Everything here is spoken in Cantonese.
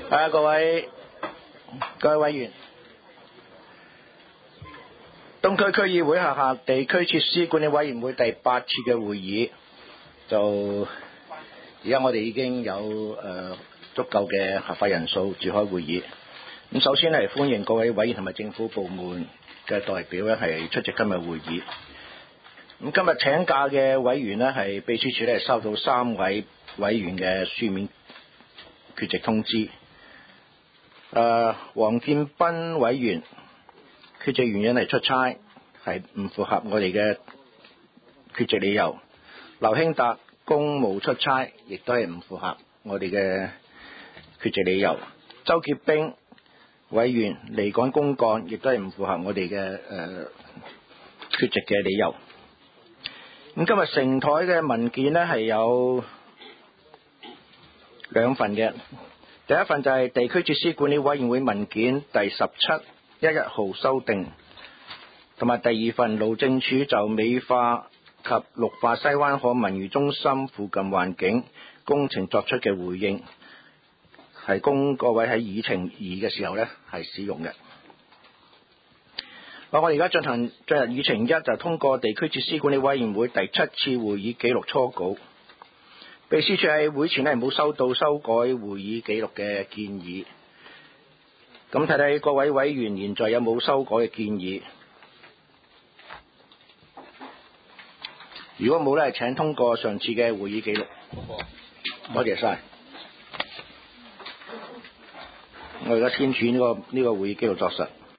各位委員，東區區議會轄下地區設施管理委員會第8次嘅會議，就而家我哋已經有足夠嘅合法人數召開會議。咁首先係歡迎各位委員同埋政府部門嘅代表咧係出席今日會議。咁今日請假嘅委員呢，係秘書處咧收到3位委員嘅書面缺席通知。黃建斌委員缺席原因係出差，係唔符合我哋嘅缺席理由。劉興達公務出差，亦都係唔符合我哋嘅缺席理由。周潔冰委員離港公幹，亦都係唔符合我哋嘅缺席嘅理由。咁今日成台嘅文件呢，係有2份嘅。第一份就係地區設施管理委員會文件第1711號修訂，同埋第2份路政署就美化及綠化西灣河文娛中心附近環境工程作出嘅回應，係供各位喺議程2嘅時候呢係使用嘅。我哋而家進入議程1，就通過地區設施管理委員會第7次會議記錄初稿。秘書處喺會前冇收到修改會議記錄嘅建議，咁睇睇各位委員現在有冇修改嘅建議？如果冇呢，請通過上次嘅會議記錄。多謝晒。我而家簽署呢個會議記錄作實。